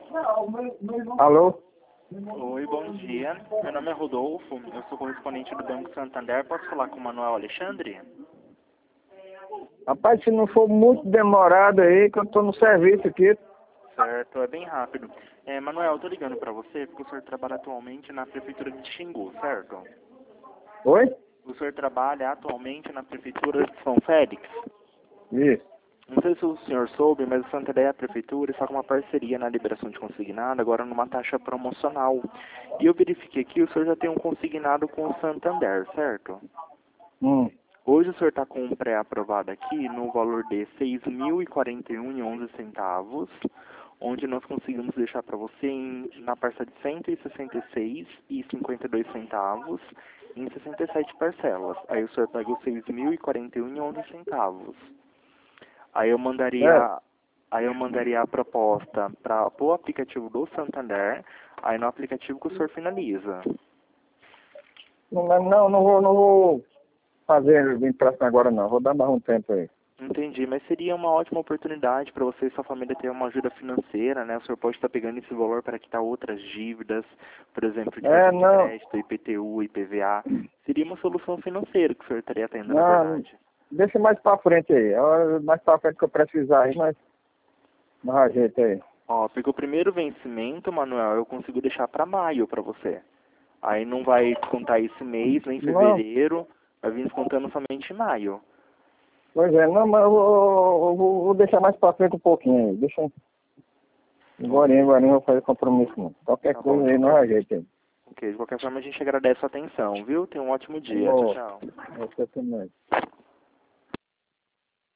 Alô? Oi, bom dia. Meu nome é Rodolfo, eu sou correspondente do Banco Santander. Posso falar com o Manuel Alexandre? Rapaz, se não for muito demorado aí, que eu tô no serviço aqui. Certo, é bem rápido. Manuel, eu tô ligando pra você porque o senhor trabalha atualmente na Prefeitura de Xingu, certo? Oi? O senhor trabalha atualmente na Prefeitura de São Félix? Isso. Não sei se o senhor soube, mas o Santander e a Prefeitura está com uma parceria na liberação de consignado, agora numa taxa promocional. E eu verifiquei aqui, o senhor já tem um consignado com o Santander, certo? Hum. Hoje o senhor está com um pré-aprovado aqui no valor de R$ 6.041,11, onde nós conseguimos deixar para você na parcela de R$ 166,52 em 67 parcelas. Aí o senhor pega os R$ 6.041,11. Aí eu É. mandaria, aí eu mandaria a proposta para o aplicativo do Santander, aí no aplicativo que o senhor finaliza. Não vou fazer impressão agora não. Vou dar mais um tempo aí. Entendi, mas seria uma ótima oportunidade para você e sua família ter uma ajuda financeira, né? O senhor pode estar pegando esse valor para quitar outras dívidas, por exemplo, de cartão de Não. crédito, IPTU, IPVA. Seria uma solução financeira que o senhor estaria tendo, na Não. verdade. Deixa mais pra frente aí. A hora mais pra frente que eu precisar aí, mas ajeita aí. Ó, pegou o primeiro vencimento, Manuel, eu consigo deixar para maio para você. Aí não vai descontar esse mês, nem Não. fevereiro, vai vir descontando somente em maio. Pois é, não, mas eu vou deixar mais pra frente um pouquinho aí. Deixa. Agora não vou fazer compromisso não. Qualquer Tá bom, coisa aí, não ajeita aí. ok, de qualquer forma a gente agradece a atenção, viu? Tenha um ótimo dia. Tchau, Bom, tchau. você também.